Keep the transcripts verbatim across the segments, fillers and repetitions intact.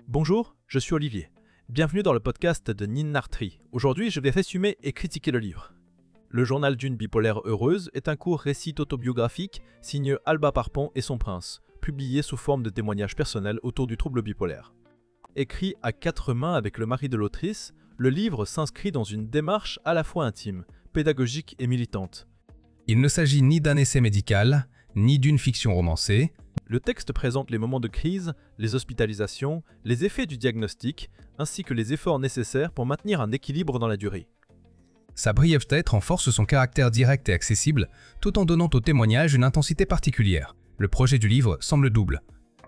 Bonjour, je suis Olivier. Bienvenue dans le podcast de Ninartri. Aujourd'hui, je vais résumer et critiquer le livre. Le journal d'une bipolaire heureuse est un court récit autobiographique signé Alba Parpon et son prince, publié sous forme de témoignages personnels autour du trouble bipolaire. Écrit à quatre mains avec le mari de l'autrice, le livre s'inscrit dans une démarche à la fois intime, pédagogique et militante. Il ne s'agit ni d'un essai médical, ni d'une fiction romancée. Le texte présente les moments de crise, les hospitalisations, les effets du diagnostic, ainsi que les efforts nécessaires pour maintenir un équilibre dans la durée. Sa brièveté renforce son caractère direct et accessible, tout en donnant au témoignage une intensité particulière. Le projet du livre semble double.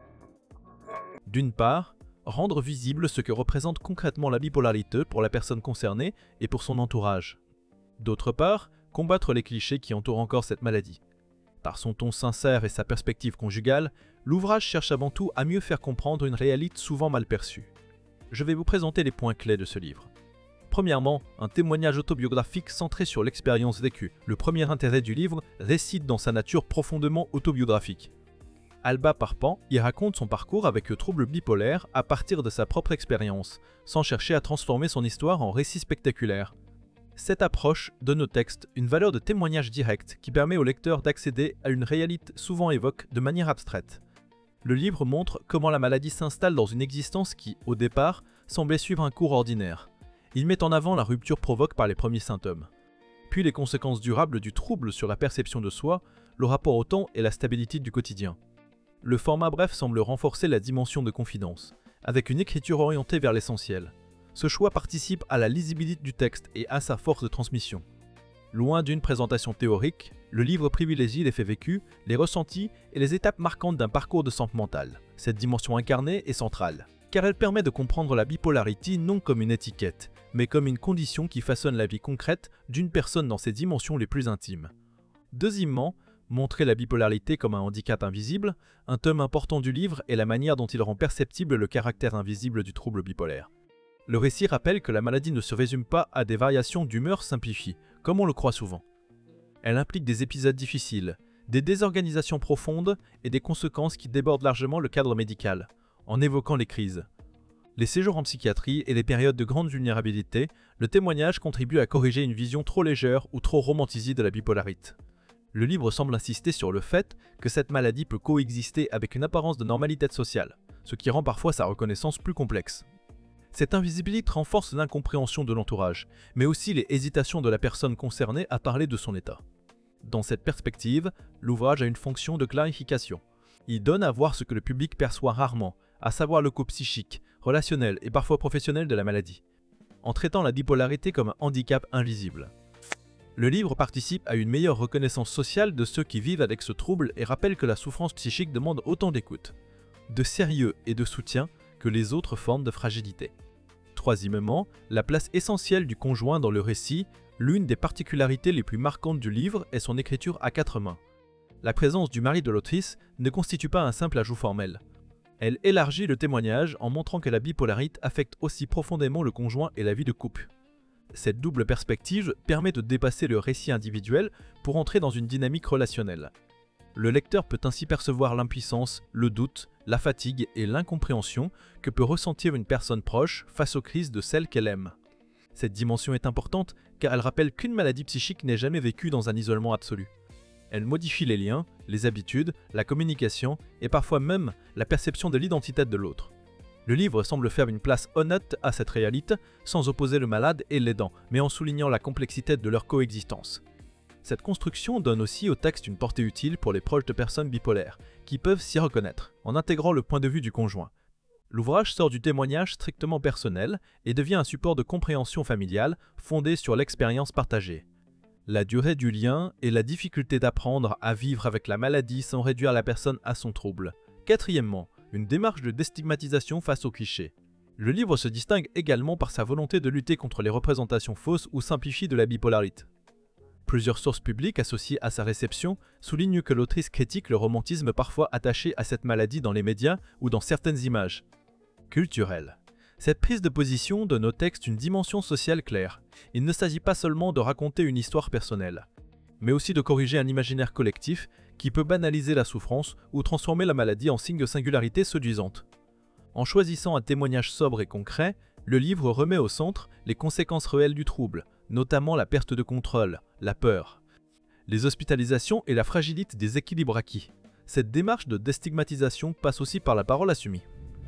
D'une part, rendre visible ce que représente concrètement la bipolarité pour la personne concernée et pour son entourage. D'autre part, combattre les clichés qui entourent encore cette maladie. Par son ton sincère et sa perspective conjugale, l'ouvrage cherche avant tout à mieux faire comprendre une réalité souvent mal perçue. Je vais vous présenter les points clés de ce livre. Premièrement, un témoignage autobiographique centré sur l'expérience vécue. Le premier intérêt du livre réside dans sa nature profondément autobiographique. Alba Parpon y raconte son parcours avec le trouble bipolaire à partir de sa propre expérience, sans chercher à transformer son histoire en récit spectaculaire. Cette approche donne au texte une valeur de témoignage direct qui permet au lecteur d'accéder à une réalité souvent évoquée de manière abstraite. Le livre montre comment la maladie s'installe dans une existence qui, au départ, semblait suivre un cours ordinaire. Il met en avant la rupture provoquée par les premiers symptômes, puis les conséquences durables du trouble sur la perception de soi, le rapport au temps et la stabilité du quotidien. Le format bref semble renforcer la dimension de confidence, avec une écriture orientée vers l'essentiel. Ce choix participe à la lisibilité du texte et à sa force de transmission. Loin d'une présentation théorique, le livre privilégie les faits vécus, les ressentis et les étapes marquantes d'un parcours de santé mentale. Cette dimension incarnée est centrale, car elle permet de comprendre la bipolarité non comme une étiquette, mais comme une condition qui façonne la vie concrète d'une personne dans ses dimensions les plus intimes. Deuxièmement, montrer la bipolarité comme un handicap invisible, un thème important du livre est la manière dont il rend perceptible le caractère invisible du trouble bipolaire. Le récit rappelle que la maladie ne se résume pas à des variations d'humeur simplifiées, comme on le croit souvent. Elle implique des épisodes difficiles, des désorganisations profondes et des conséquences qui débordent largement le cadre médical, en évoquant les crises. Les séjours en psychiatrie et les périodes de grande vulnérabilité, le témoignage contribue à corriger une vision trop légère ou trop romantisée de la bipolarité. Le livre semble insister sur le fait que cette maladie peut coexister avec une apparence de normalité sociale, ce qui rend parfois sa reconnaissance plus complexe. Cette invisibilité renforce l'incompréhension de l'entourage, mais aussi les hésitations de la personne concernée à parler de son état. Dans cette perspective, l'ouvrage a une fonction de clarification. Il donne à voir ce que le public perçoit rarement, à savoir le coût psychique, relationnel et parfois professionnel de la maladie, en traitant la bipolarité comme un handicap invisible. Le livre participe à une meilleure reconnaissance sociale de ceux qui vivent avec ce trouble et rappelle que la souffrance psychique demande autant d'écoute, de sérieux et de soutien que les autres formes de fragilité. Troisièmement, la place essentielle du conjoint dans le récit, l'une des particularités les plus marquantes du livre est son écriture à quatre mains. La présence du mari de l'autrice ne constitue pas un simple ajout formel. Elle élargit le témoignage en montrant que la bipolarité affecte aussi profondément le conjoint et la vie de couple. Cette double perspective permet de dépasser le récit individuel pour entrer dans une dynamique relationnelle. Le lecteur peut ainsi percevoir l'impuissance, le doute, la fatigue et l'incompréhension que peut ressentir une personne proche face aux crises de celle qu'elle aime. Cette dimension est importante car elle rappelle qu'une maladie psychique n'est jamais vécue dans un isolement absolu. Elle modifie les liens, les habitudes, la communication et parfois même la perception de l'identité de l'autre. Le livre semble faire une place honnête à cette réalité sans opposer le malade et l'aidant, mais en soulignant la complexité de leur coexistence. Cette construction donne aussi au texte une portée utile pour les proches de personnes bipolaires, qui peuvent s'y reconnaître, en intégrant le point de vue du conjoint. L'ouvrage sort du témoignage strictement personnel et devient un support de compréhension familiale fondé sur l'expérience partagée. La durée du lien et la difficulté d'apprendre à vivre avec la maladie sans réduire la personne à son trouble. Quatrièmement, une démarche de déstigmatisation face aux clichés. Le livre se distingue également par sa volonté de lutter contre les représentations fausses ou simplifiées de la bipolarité. Plusieurs sources publiques associées à sa réception soulignent que l'autrice critique le romantisme parfois attaché à cette maladie dans les médias ou dans certaines images. Culturelle. Cette prise de position donne au texte une dimension sociale claire. Il ne s'agit pas seulement de raconter une histoire personnelle, mais aussi de corriger un imaginaire collectif qui peut banaliser la souffrance ou transformer la maladie en signe de singularité séduisante. En choisissant un témoignage sobre et concret, le livre remet au centre les conséquences réelles du trouble, notamment la perte de contrôle, la peur, les hospitalisations et la fragilité des équilibres acquis. Cette démarche de déstigmatisation passe aussi par la parole assumée.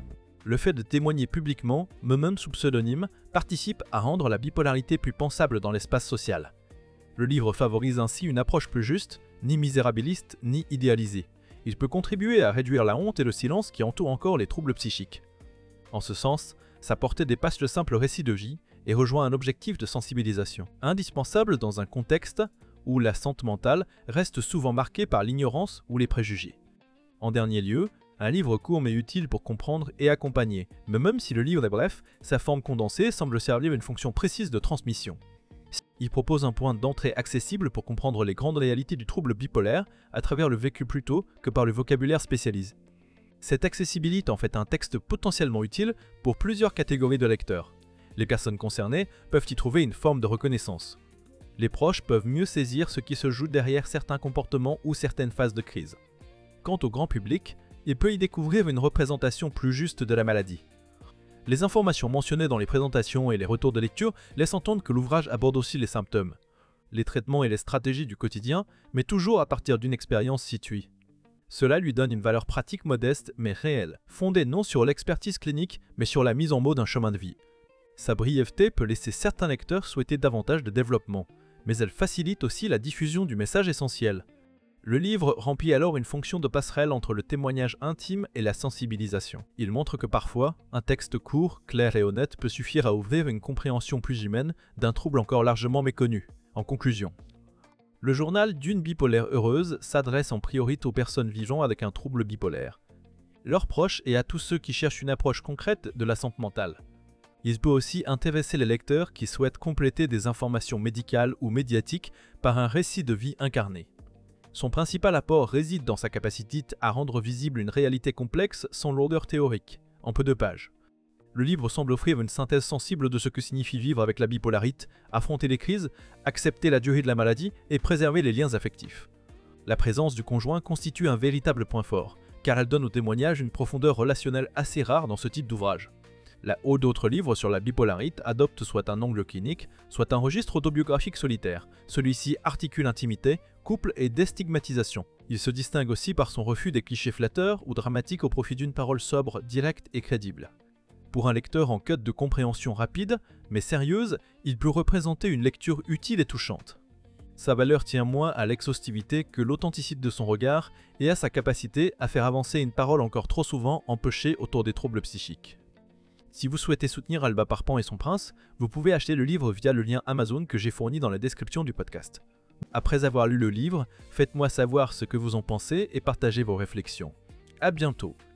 Le fait de témoigner publiquement, même sous pseudonyme, participe à rendre la bipolarité plus pensable dans l'espace social. Le livre favorise ainsi une approche plus juste, ni misérabiliste, ni idéalisée. Il peut contribuer à réduire la honte et le silence qui entourent encore les troubles psychiques. En ce sens, sa portée dépasse le simple récit de vie et rejoint un objectif de sensibilisation, indispensable dans un contexte où la santé mentale reste souvent marquée par l'ignorance ou les préjugés. En dernier lieu, un livre court mais utile pour comprendre et accompagner, mais même si le livre est bref, sa forme condensée semble servir une fonction précise de transmission. Il propose un point d'entrée accessible pour comprendre les grandes réalités du trouble bipolaire à travers le vécu plutôt que par le vocabulaire spécialisé. Cette accessibilité en fait un texte potentiellement utile pour plusieurs catégories de lecteurs. Les personnes concernées peuvent y trouver une forme de reconnaissance. Les proches peuvent mieux saisir ce qui se joue derrière certains comportements ou certaines phases de crise. Quant au grand public, il peut y découvrir une représentation plus juste de la maladie. Les informations mentionnées dans les présentations et les retours de lecture laissent entendre que l'ouvrage aborde aussi les symptômes, les traitements et les stratégies du quotidien, mais toujours à partir d'une expérience située. Cela lui donne une valeur pratique modeste mais réelle, fondée non sur l'expertise clinique mais sur la mise en mots d'un chemin de vie. Sa brièveté peut laisser certains lecteurs souhaiter davantage de développement, mais elle facilite aussi la diffusion du message essentiel. Le livre remplit alors une fonction de passerelle entre le témoignage intime et la sensibilisation. Il montre que parfois, un texte court, clair et honnête peut suffire à ouvrir une compréhension plus humaine d'un trouble encore largement méconnu. En conclusion, le journal d'une bipolaire heureuse s'adresse en priorité aux personnes vivant avec un trouble bipolaire, leurs proches et à tous ceux qui cherchent une approche concrète de la santé mentale. Il peut aussi intéresser les lecteurs qui souhaitent compléter des informations médicales ou médiatiques par un récit de vie incarné. Son principal apport réside dans sa capacité à rendre visible une réalité complexe sans lourdeur théorique, en peu de pages. Le livre semble offrir une synthèse sensible de ce que signifie vivre avec la bipolarité, affronter les crises, accepter la durée de la maladie et préserver les liens affectifs. La présence du conjoint constitue un véritable point fort, car elle donne au témoignage une profondeur relationnelle assez rare dans ce type d'ouvrage. Là où d'autres livres sur la bipolarité adoptent soit un angle clinique, soit un registre autobiographique solitaire. Celui-ci articule intimité, couple et déstigmatisation. Il se distingue aussi par son refus des clichés flatteurs ou dramatiques au profit d'une parole sobre, directe et crédible. Pour un lecteur en quête de compréhension rapide, mais sérieuse, il peut représenter une lecture utile et touchante. Sa valeur tient moins à l'exhaustivité que l'authenticité de son regard et à sa capacité à faire avancer une parole encore trop souvent empêchée autour des troubles psychiques. Si vous souhaitez soutenir Alba Parpan et son prince, vous pouvez acheter le livre via le lien Amazon que j'ai fourni dans la description du podcast. Après avoir lu le livre, faites-moi savoir ce que vous en pensez et partagez vos réflexions. À bientôt.